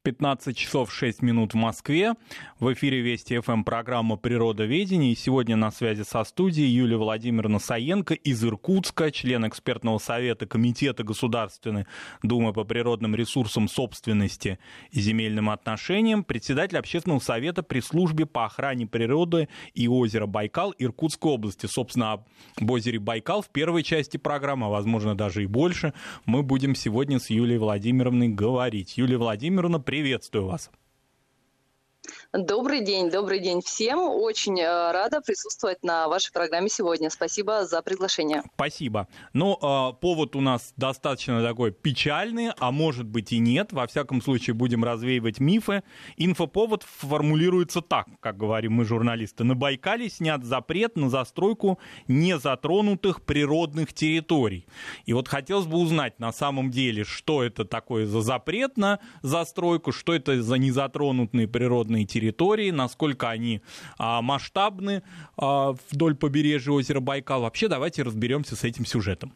15 часов 6 минут в Москве. В эфире Вести ФМ программа «Природоведение». И сегодня на связи со студией Юлия Владимировна Саенко из Иркутска, член экспертного совета Комитета Государственной Думы по природным ресурсам, собственности и земельным отношениям, председатель общественного совета при службе по охране природы и озера Байкал Иркутской области. Собственно, об озере Байкал в первой части программы, а возможно даже и больше, мы будем сегодня с Юлией Владимировной говорить. Юлия Владимировна, приветствую вас. Добрый день всем. Очень рада присутствовать на вашей программе сегодня. Спасибо за приглашение. Спасибо. Ну, повод у нас достаточно такой печальный, а может быть и нет. Во всяком случае, будем развеивать мифы. Инфоповод формулируется так, как говорим мы, журналисты. На Байкале снят запрет на застройку незатронутых природных территорий. И вот хотелось бы узнать на самом деле, что это такое за запрет на застройку, что это за незатронутые природные территории, насколько они масштабны вдоль побережья озера Байкал. Вообще, давайте разберемся с этим сюжетом.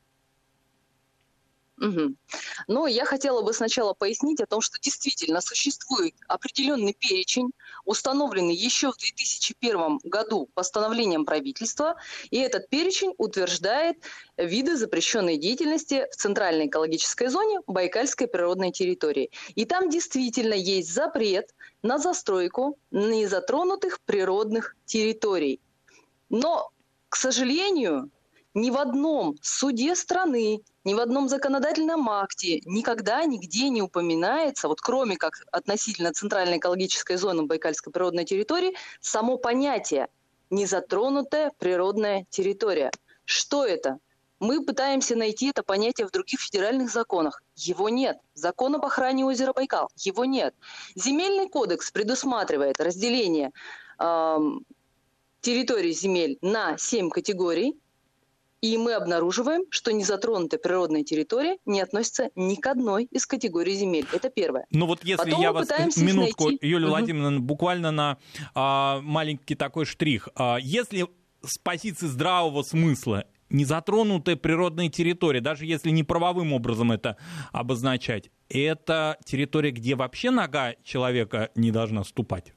Ну, я хотела бы сначала пояснить о том, что действительно существует определенный перечень, установленный еще в 2001 году постановлением правительства, и этот перечень утверждает виды запрещенной деятельности в центральной экологической зоне Байкальской природной территории. И там действительно есть запрет на застройку незатронутых природных территорий. Но, к сожалению, ни в одном суде страны, ни в одном законодательном акте никогда нигде не упоминается, вот кроме как относительно центральной экологической зоны Байкальской природной территории, само понятие «незатронутая природная территория». Что это? Мы пытаемся найти это понятие в других федеральных законах. Его нет. Закон об охране озера Байкал. Его нет. Земельный кодекс предусматривает разделение территорий земель на 7 категорий. И мы обнаруживаем, что незатронутая природная территория не относится ни к одной из категорий земель. Это первое. Ну вот если потом я вас минутку, найти... Юлия Владимировна, буквально на маленький такой штрих. Если с позиции здравого смысла незатронутая природная территория, даже если не правовым образом это обозначать, это территория, где вообще нога человека не должна ступать?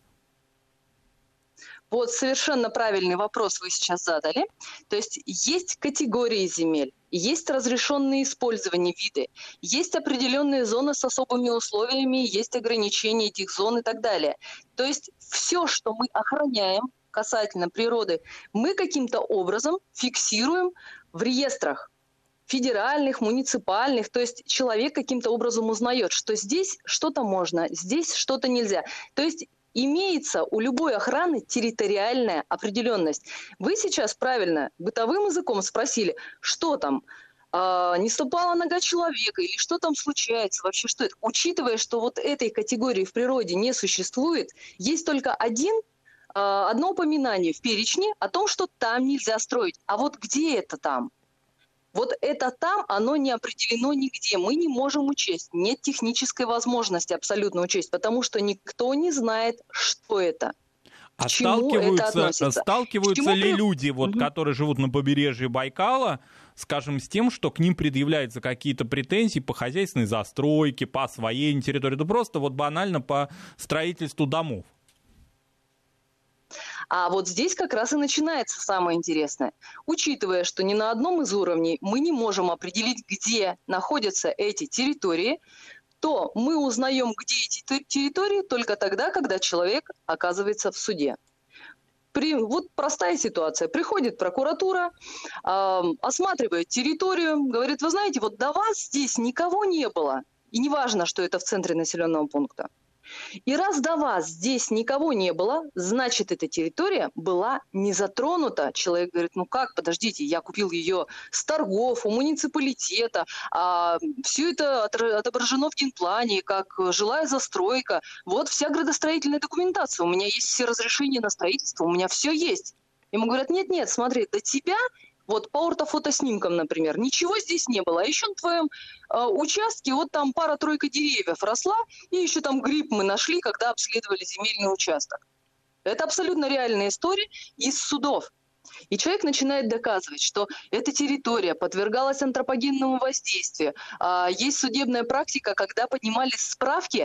Вот совершенно правильный вопрос вы сейчас задали. То есть категории земель, есть разрешенные использования виды, есть определенные зоны с особыми условиями, есть ограничения этих зон и так далее. То есть все, что мы охраняем касательно природы, мы каким-то образом фиксируем в реестрах федеральных, муниципальных, то есть человек каким-то образом узнает, что здесь что-то можно, здесь что-то нельзя. То есть имеется у любой охраны территориальная определенность. Вы сейчас правильно бытовым языком спросили, что там, не ступала нога человека или что там случается, вообще что это. Учитывая, что вот этой категории в природе не существует, есть только одно упоминание в перечне о том, что там нельзя строить. А вот где это там? Вот это там, оно не определено нигде. Мы не можем учесть. Нет технической возможности абсолютно учесть, потому что никто не знает, что это. А сталкиваются ли люди, которые живут на побережье Байкала, скажем, с тем, что к ним предъявляются какие-то претензии по хозяйственной застройке, по освоению территории, да просто вот банально по строительству домов? А вот здесь как раз и начинается самое интересное. Учитывая, что ни на одном из уровней мы не можем определить, где находятся эти территории, то мы узнаем, где эти территории только тогда, когда человек оказывается в суде. Вот простая ситуация. Приходит прокуратура, осматривает территорию, говорит, вы знаете, вот до вас здесь никого не было. И не важно, что это в центре населенного пункта. И раз до вас здесь никого не было, значит, эта территория была не затронута. Человек говорит, ну как, подождите, я купил ее с торгов, у муниципалитета, все это отображено в генплане, как жилая застройка. Вот вся градостроительная документация, у меня есть все разрешения на строительство, у меня все есть. Ему говорят, нет, смотри, до тебя... Вот по ортофотоснимкам, например, ничего здесь не было. А еще на твоем участке вот там пара-тройка деревьев росла, и еще там гриб мы нашли, когда обследовали земельный участок. Это абсолютно реальная история из судов. И человек начинает доказывать, что эта территория подвергалась антропогенному воздействию. Есть судебная практика, когда поднимались справки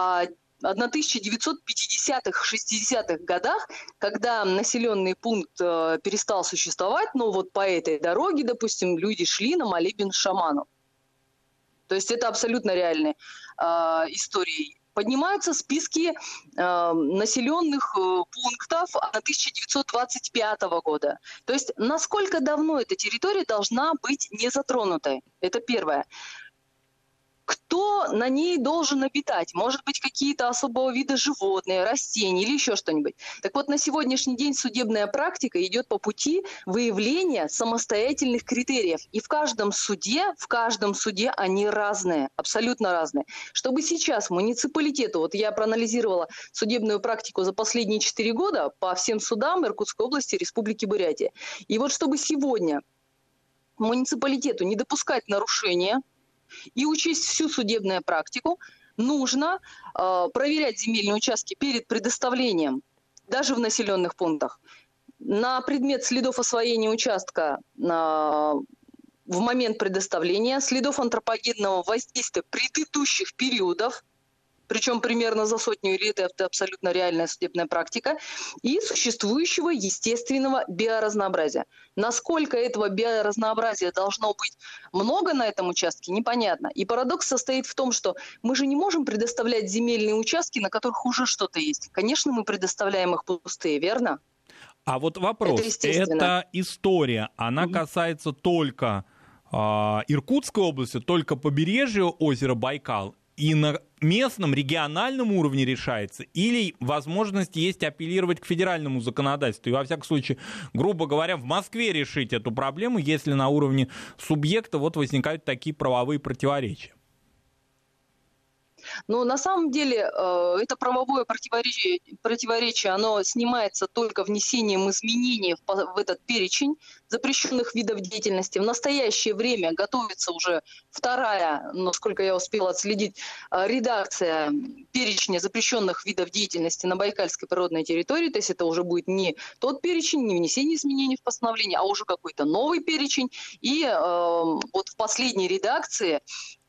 1950-х, 60-х годах, когда населенный пункт перестал существовать, но вот по этой дороге, допустим, люди шли на молебен шаману. То есть это абсолютно реальные истории. Поднимаются списки населенных пунктов 1925 года. То есть насколько давно эта территория должна быть не затронутой? Это первое. Кто на ней должен обитать? Может быть, какие-то особого вида животные, растения или еще что-нибудь. Так вот, на сегодняшний день судебная практика идет по пути выявления самостоятельных критериев. И в каждом суде они разные, абсолютно разные. Чтобы сейчас муниципалитету, вот я проанализировала судебную практику за последние 4 года по всем судам Иркутской области, Республики Бурятия. И вот чтобы сегодня муниципалитету не допускать нарушения и учесть всю судебную практику, нужно проверять земельные участки перед предоставлением, даже в населенных пунктах, на предмет следов освоения участка в момент предоставления, следов антропогенного воздействия предыдущих периодов, причем примерно за 100 лет, это абсолютно реальная судебная практика, и существующего естественного биоразнообразия. Насколько этого биоразнообразия должно быть много на этом участке, непонятно. И парадокс состоит в том, что мы же не можем предоставлять земельные участки, на которых уже что-то есть. Конечно, мы предоставляем их пустые, верно? А вот вопрос, эта история, она касается только Иркутской области, только побережья озера Байкал, и на местном, региональном уровне решается, или возможность есть апеллировать к федеральному законодательству? И, во всяком случае, грубо говоря, в Москве решить эту проблему, если на уровне субъекта вот возникают такие правовые противоречия. Но на самом деле это правовое противоречие, оно снимается только внесением изменений в этот перечень запрещенных видов деятельности. В настоящее время готовится уже вторая, насколько я успела отследить, редакция перечня запрещенных видов деятельности на Байкальской природной территории. То есть это уже будет не тот перечень, не внесение изменений в постановление, а уже какой-то новый перечень. И вот в последней редакции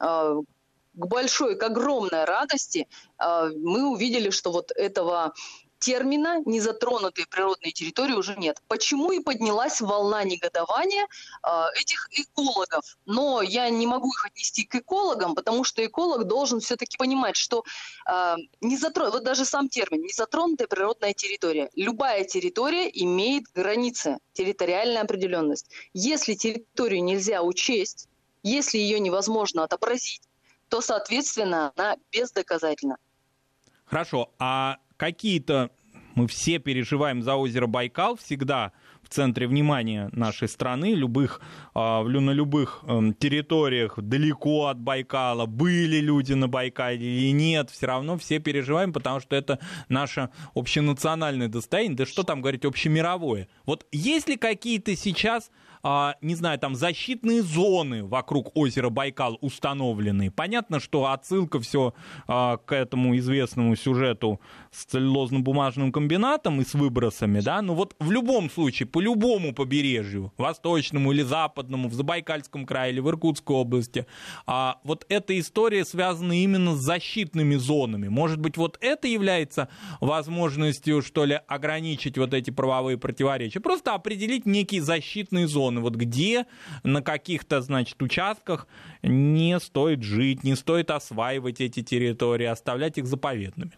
к огромной радости мы увидели, что вот этого термина «незатронутые природные территории» уже нет. Почему и поднялась волна негодования этих экологов? Но я не могу их отнести к экологам, потому что эколог должен все-таки понимать, что вот даже сам термин «незатронутая природная территория». Любая территория имеет границы, территориальная определенность. Если территорию нельзя учесть, если ее невозможно отобразить, то, соответственно, она бездоказательна. Хорошо, а какие-то, мы все переживаем за озеро Байкал, всегда в центре внимания нашей страны, на любых территориях далеко от Байкала, были люди на Байкале или нет, все равно все переживаем, потому что это наше общенациональное достояние, да что там говорить, общемировое. Вот есть ли какие-то сейчас, не знаю, там защитные зоны вокруг озера Байкал установлены? Понятно, что отсылка все к этому известному сюжету с целлюлозно-бумажным комбинатом и с выбросами, да, но вот в любом случае, по любому побережью, восточному или западному, в Забайкальском крае или в Иркутской области, вот эта история связана именно с защитными зонами. Может быть, вот это является возможностью, что ли, ограничить вот эти правовые противоречия? Просто определить некие защитные зоны, вот где, на каких-то, значит, участках не стоит жить, не стоит осваивать эти территории, оставлять их заповедными.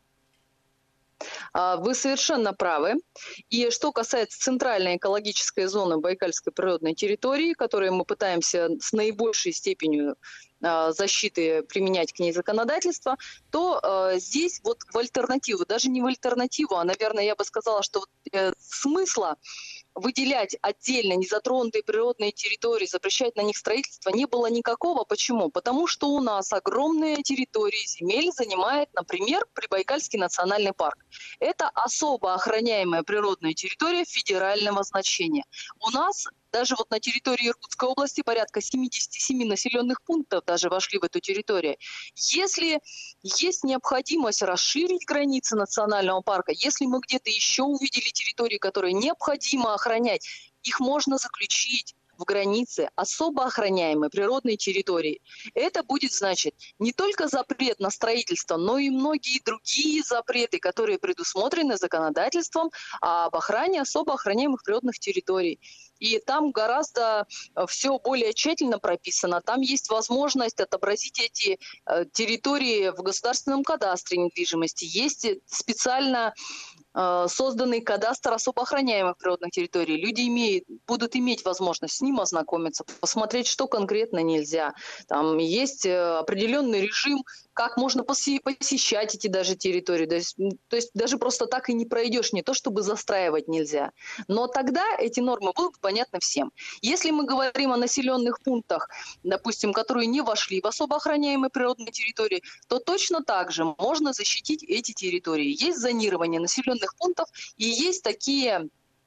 Вы совершенно правы. И что касается центральной экологической зоны Байкальской природной территории, которую мы пытаемся с наибольшей степенью защиты применять к ней законодательство, то здесь вот в альтернативу, даже не в альтернативу, а, наверное, я бы сказала, что смысла выделять отдельно незатронутые природные территории, запрещать на них строительство не было никакого. Почему? Потому что у нас огромные территории земель занимает, например, Прибайкальский национальный парк. Это особо охраняемая природная территория федерального значения. У нас Даже вот на территории Иркутской области порядка 77 населенных пунктов даже вошли в эту территорию. Если есть необходимость расширить границы национального парка, если мы где-то еще увидели территории, которые необходимо охранять, их можно заключить в границы особо охраняемой природной территории. Это будет значит не только запрет на строительство, но и многие другие запреты, которые предусмотрены законодательством об охране особо охраняемых природных территорий. И там гораздо все более тщательно прописано. Там есть возможность отобразить эти территории в государственном кадастре недвижимости. Есть специально созданный кадастр особо охраняемых природных территорий. Люди будут иметь возможность с ним ознакомиться, посмотреть, что конкретно нельзя. Там есть определенный режим, как можно посещать эти даже территории. То есть даже просто так и не пройдешь, не то чтобы застраивать нельзя. Но тогда эти нормы будут понятны всем. Если мы говорим о населенных пунктах, допустим, которые не вошли в особо охраняемые природные территории, то точно так же можно защитить эти территории. Есть зонирование населенных пунктов и есть такие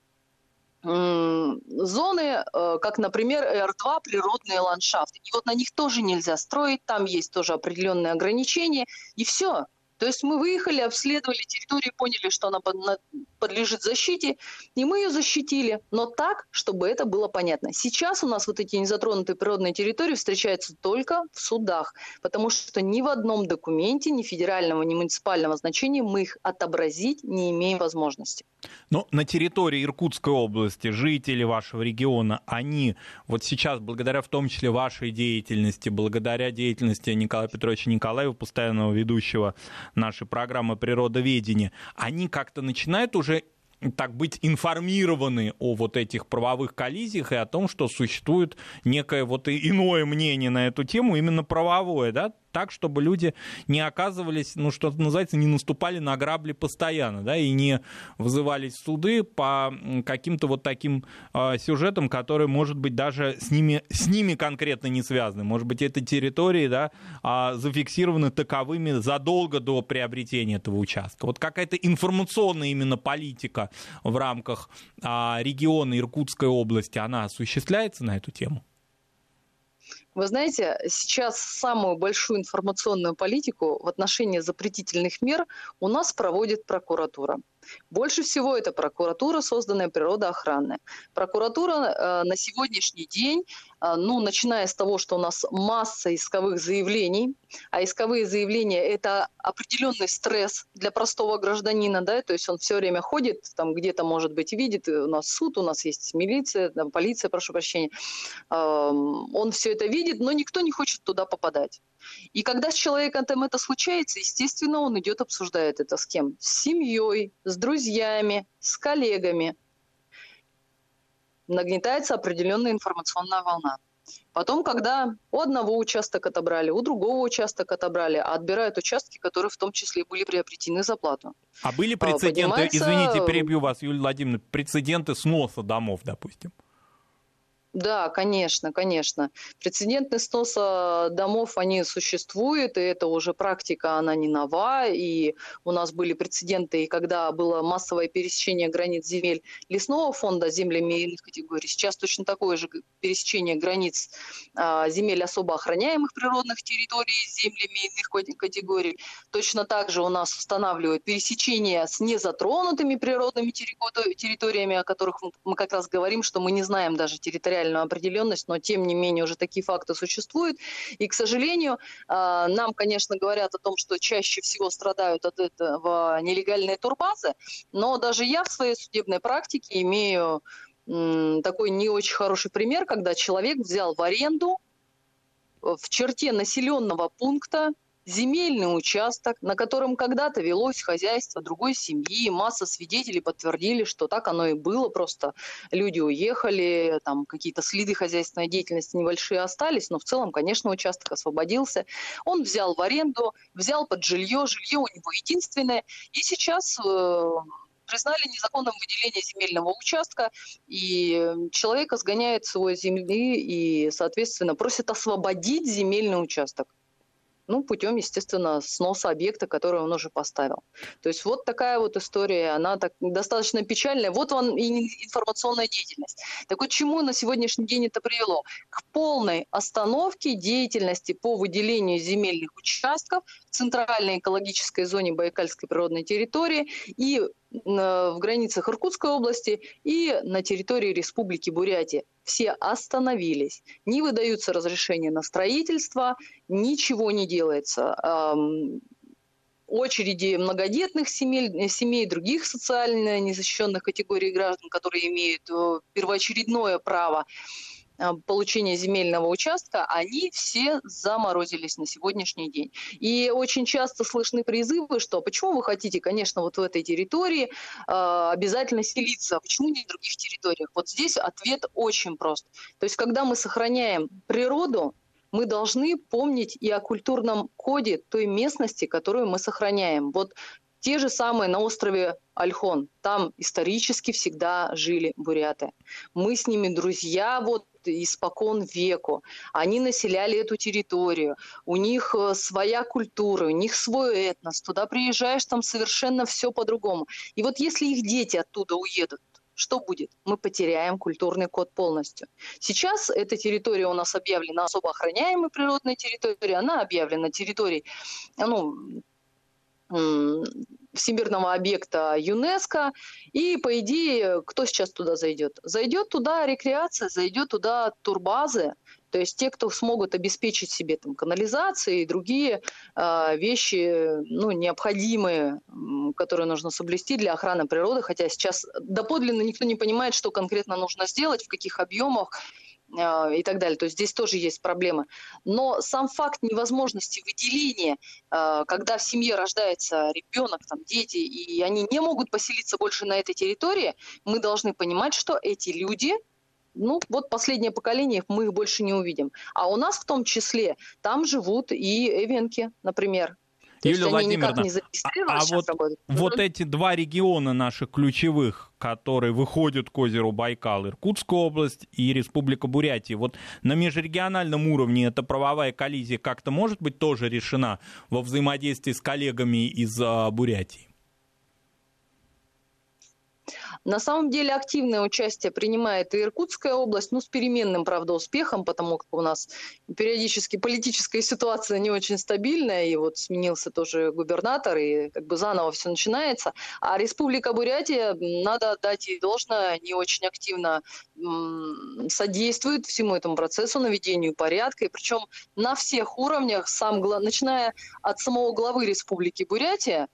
зоны, как, например, р2 природные ландшафты. И вот на них тоже нельзя строить, там есть тоже определенные ограничения, и все. То есть мы выехали, обследовали территорию, поняли, что она подлежит защите, и мы ее защитили, но так, чтобы это было понятно. Сейчас у нас вот эти незатронутые природные территории встречаются только в судах, потому что ни в одном документе, ни федерального, ни муниципального значения мы их отобразить не имеем возможности. Но на территории Иркутской области жители вашего региона, они вот сейчас, благодаря в том числе вашей деятельности, благодаря деятельности Николая Петровича Николаева, постоянного ведущего нашей программы «Природоведение», они как-то начинают уже так быть информированы о вот этих правовых коллизиях и о том, что существует некое вот иное мнение на эту тему, именно правовое, да, так, чтобы люди не оказывались, ну, что называется, не наступали на грабли постоянно, да, и не вызывались в суды по каким-то вот таким сюжетам, которые, может быть, даже с ними конкретно не связаны. Может быть, эти территории, да, зафиксированы таковыми задолго до приобретения этого участка. Вот какая-то информационная именно политика в рамках региона Иркутской области, она осуществляется на эту тему? Вы знаете, сейчас самую большую информационную политику в отношении запретительных мер у нас проводит прокуратура. Больше всего это прокуратура, созданная природоохранная. Прокуратура на сегодняшний день, начиная с того, что у нас масса исковых заявлений, а исковые заявления – это определенный стресс для простого гражданина, да, то есть он все время ходит, там где-то, может быть, видит, у нас суд, у нас есть милиция, там, полиция, прошу прощения, он все это видит, но никто не хочет туда попадать. И когда с человеком там это случается, естественно, он идет, обсуждает это с кем? С семьей, с друзьями, с коллегами. Нагнетается определенная информационная волна. Потом, когда у одного участок отобрали, у другого участок отобрали, а отбирают участки, которые в том числе были приобретены за плату. А были прецеденты, извините, перебью вас, Юлия Владимировна, прецеденты сноса домов, допустим? Да, конечно, конечно. Прецеденты сноса домов, они существуют, и это уже практика, она не нова, и у нас были прецеденты, и когда было массовое пересечение границ земель лесного фонда землями иных категорий, сейчас точно такое же пересечение границ земель особо охраняемых природных территорий с землями иных категорий. Точно так же у нас устанавливают пересечение с незатронутыми природными территориями, о которых мы как раз говорим, что мы не знаем даже территориальную определенность, но тем не менее уже такие факты существуют. И, к сожалению, нам, конечно, говорят о том, что чаще всего страдают от этого нелегальные турбазы, но даже я в своей судебной практике имею такой не очень хороший пример, когда человек взял в аренду в черте населенного пункта земельный участок, на котором когда-то велось хозяйство другой семьи, масса свидетелей подтвердили, что так оно и было, просто люди уехали, там какие-то следы хозяйственной деятельности небольшие остались, но в целом, конечно, участок освободился. Он взял в аренду, взял под жилье, жилье у него единственное, и сейчас признали незаконным выделение земельного участка, и человека сгоняет с его земли и, соответственно, просит освободить земельный участок. Ну, путем, естественно, сноса объекта, который он уже поставил. То есть вот такая вот история, она так достаточно печальная. Вот вам и информационная деятельность. Так вот, чему на сегодняшний день это привело? К полной остановке деятельности по выделению земельных участков в центральной экологической зоне Байкальской природной территории и в границах Иркутской области и на территории Республики Бурятия. Все остановились. Не выдаются разрешения на строительство, ничего не делается. Очереди многодетных семей, других социально незащищенных категорий граждан, которые имеют первоочередное право получения земельного участка, они все заморозились на сегодняшний день. И очень часто слышны призывы, что почему вы хотите, конечно, вот в этой территории обязательно селиться, а почему не в других территориях? Вот здесь ответ очень прост. То есть, когда мы сохраняем природу, мы должны помнить и о культурном коде той местности, которую мы сохраняем. Вот те же самые на острове Ольхон, там исторически всегда жили буряты. Мы с ними друзья, вот испокон веку. Они населяли эту территорию. У них своя культура, у них свой этнос. Туда приезжаешь, там совершенно все по-другому. И вот если их дети оттуда уедут, что будет? Мы потеряем культурный код полностью. Сейчас эта территория у нас объявлена особо охраняемой природной территорией. Она объявлена территорией, всемирного объекта ЮНЕСКО. И, по идее, кто сейчас туда зайдет? Зайдет туда рекреация, зайдет туда турбазы. То есть те, кто смогут обеспечить себе там канализации и другие вещи, необходимые, которые нужно соблюсти для охраны природы. Хотя сейчас доподлинно никто не понимает, что конкретно нужно сделать, в каких объемах и так далее. То есть здесь тоже есть проблемы. Но сам факт невозможности выделения, когда в семье рождается ребенок, там, дети, и они не могут поселиться больше на этой территории, мы должны понимать, что эти люди, вот последнее поколение, мы их больше не увидим. А у нас в том числе там живут и эвенки, например. То Юлия есть они никак Владимировна, не зарегистрированы, вот эти два региона наших ключевых, которые выходят к озеру Байкал, Иркутская область и Республика Бурятия, вот на межрегиональном уровне эта правовая коллизия как-то может быть тоже решена во взаимодействии с коллегами из Бурятии? На самом деле активное участие принимает и Иркутская область, с переменным, правда, успехом, потому как у нас периодически политическая ситуация не очень стабильная, и вот сменился тоже губернатор, и как бы заново все начинается. А Республика Бурятия, надо отдать ей должное, не очень активно содействует всему этому процессу, наведению порядка, и причем на всех уровнях, начиная от самого главы Республики Бурятия,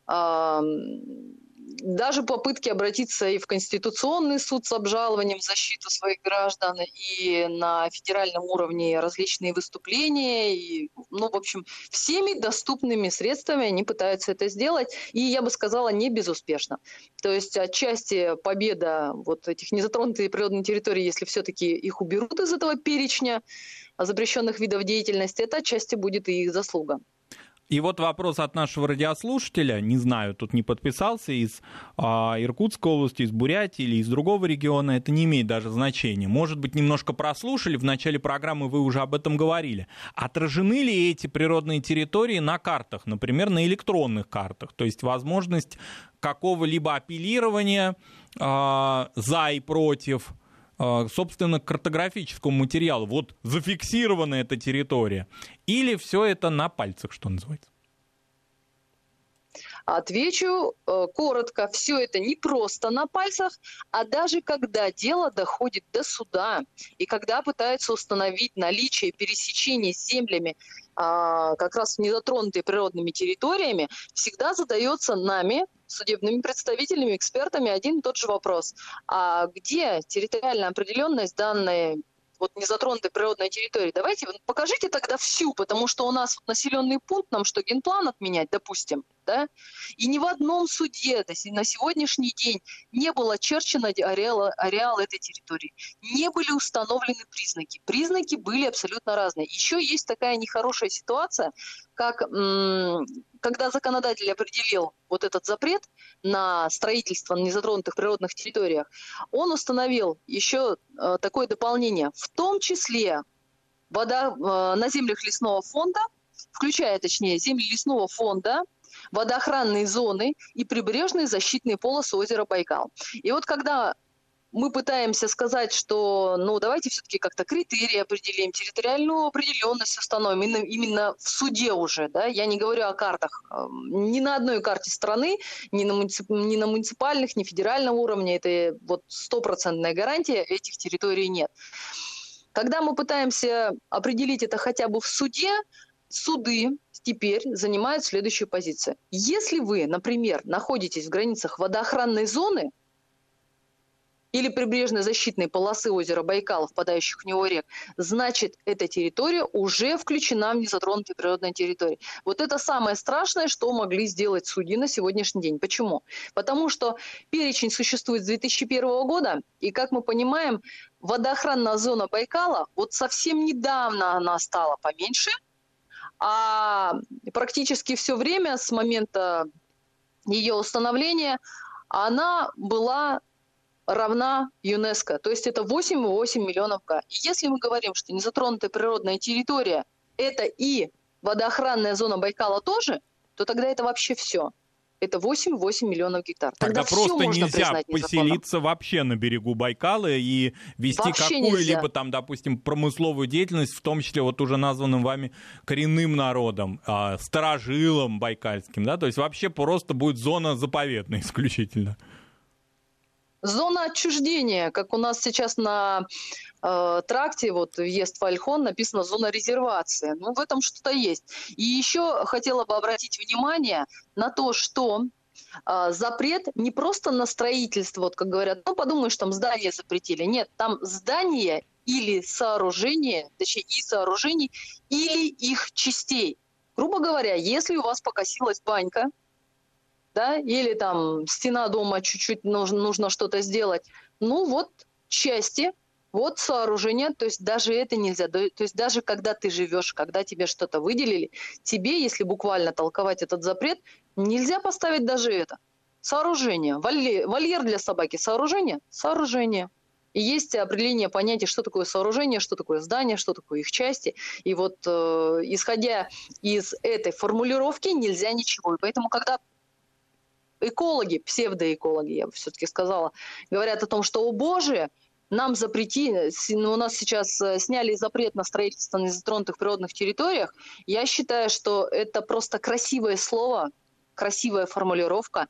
даже попытки обратиться и в Конституционный суд с обжалованием в защиту своих граждан, и на федеральном уровне различные выступления, и, в общем, всеми доступными средствами они пытаются это сделать, и, я бы сказала, не безуспешно. То есть отчасти победа вот этих незатронутых природных территорий, если все-таки их уберут из этого перечня запрещенных видов деятельности, это отчасти будет и их заслуга. И вот вопрос от нашего радиослушателя, не знаю, тут не подписался, из Иркутской области, из Бурятии или из другого региона, это не имеет даже значения. Может быть, немножко прослушали, в начале программы вы уже об этом говорили. Отражены ли эти природные территории на картах, например, на электронных картах? То есть возможность какого-либо апеллирования за и против, собственно, к картографическому материалу. Вот зафиксирована эта территория. Или все это на пальцах, что называется? Отвечу коротко. Все это не просто на пальцах, а даже когда дело доходит до суда, и когда пытаются установить наличие пересечений с землями, как раз незатронутые природными территориями, всегда задается нами, судебными представителями, экспертами, один и тот же вопрос. А где территориальная определенность данной незатронутой природной территории? Давайте покажите тогда всю, потому что у нас населенный пункт, нам что, генплан отменять, допустим, да? И ни в одном суде на сегодняшний день не был очерчен ареал этой территории. Не были установлены признаки. Признаки были абсолютно разные. Еще есть такая нехорошая ситуация, как когда законодатель определил вот этот запрет на строительство на незатронутых природных территориях, он установил еще такое дополнение. В том числе на землях лесного фонда включая, точнее, земли лесного фонда, водоохранные зоны и прибрежные защитные полосы озера Байкал. И вот когда мы пытаемся сказать, что, ну, давайте все-таки как-то критерии определим, территориальную определенность установим, именно в суде уже, да, я не говорю о картах, ни на одной карте страны, ни на муниципальных, ни федеральном уровне, это вот 100% гарантия, этих территорий нет. Когда мы пытаемся определить это хотя бы в суде, суды теперь занимают следующую позицию. Если вы, например, находитесь в границах водоохранной зоны, или прибрежной защитной полосы озера Байкала, впадающих в него рек, значит, эта территория уже включена в незатронутые природные территории. Вот это самое страшное, что могли сделать судьи на сегодняшний день. Почему? Потому что перечень существует с 2001 года, и, как мы понимаем, водоохранная зона Байкала, вот совсем недавно она стала поменьше, а практически все время с момента ее установления она была равна ЮНЕСКО, то есть это 8,8 миллионов га. И если мы говорим, что незатронутая природная территория – это и водоохранная зона Байкала тоже, то тогда это вообще все. Это 8,8 миллионов гектар. Тогда просто нельзя поселиться вообще на берегу Байкала и вести какую-либо там, допустим, промысловую деятельность, в том числе вот уже названным вами коренным народом, старожилом байкальским, да, то есть вообще просто будет зона заповедная исключительно. Зона отчуждения, как у нас сейчас на тракте, вот въезд в Ольхон, написано зона резервации. Ну, в этом что-то есть. И еще хотела бы обратить внимание на то, что запрет не просто на строительство, вот как говорят, ну, подумаешь, там здания запретили. Нет, там здания или сооружения, точнее, и сооружений, или их частей. Грубо говоря, если у вас покосилась банька, да, или там стена дома чуть-чуть нужно что-то сделать. Ну вот части, вот сооружение, то есть даже это нельзя. То есть даже когда ты живешь, когда тебе что-то выделили, тебе, если буквально толковать этот запрет, нельзя поставить даже это. Сооружение. Вольер для собаки. Сооружение? Сооружение. И есть определение понятия, что такое сооружение, что такое здание, что такое их части. И вот исходя из этой формулировки нельзя ничего. И поэтому, когда экологи, псевдоэкологи, я бы все-таки сказала, говорят о том, что, о боже, нам запретили, у нас сейчас сняли запрет на строительство на незатронутых природных территориях, я считаю, что это просто красивое слово, красивая формулировка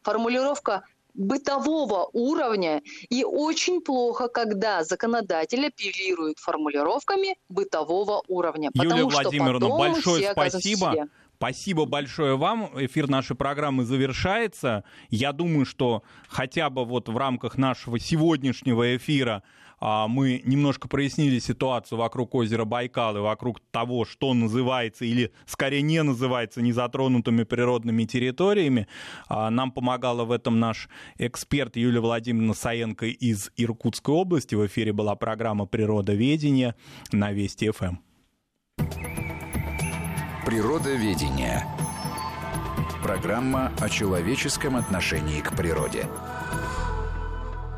бытового уровня, и очень плохо, когда законодатель апеллирует формулировками бытового уровня. Юлия Владимировна, большое спасибо. Спасибо большое вам. Эфир нашей программы завершается. Я думаю, что хотя бы вот в рамках нашего сегодняшнего эфира мы немножко прояснили ситуацию вокруг озера Байкал и вокруг того, что называется или скорее не называется незатронутыми природными территориями. Нам помогала в этом наш эксперт Юлия Владимировна Саенко из Иркутской области. В эфире была программа «Природоведение» на Вести ФМ. Природоведение. Программа о человеческом отношении к природе.